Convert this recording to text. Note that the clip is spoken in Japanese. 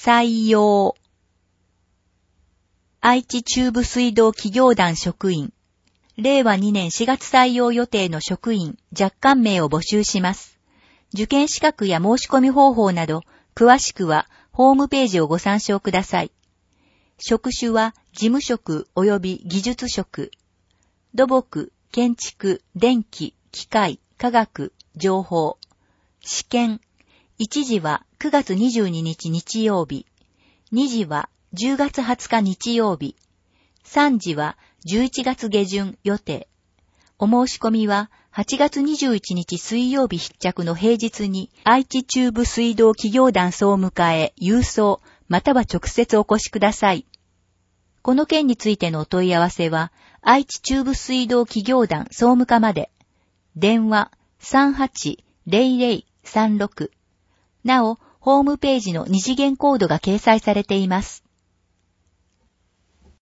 採用。愛知中部水道企業団職員。令和2年4月採用予定の職員若干名を募集します。受験資格や申し込み方法など、詳しくはホームページをご参照ください。職種は事務職及び技術職。土木、建築、電気、機械、科学、情報。試験。1時は9月22日日曜日。2時は10月20日日曜日。3時は11月下旬予定。お申し込みは8月21日水曜日必着の平日に愛知中部水道企業団総務課へ郵送または直接お越しください。この件についてのお問い合わせは愛知中部水道企業団総務課まで。電話 380036。なお、ホームページの二次元コードが掲載されています。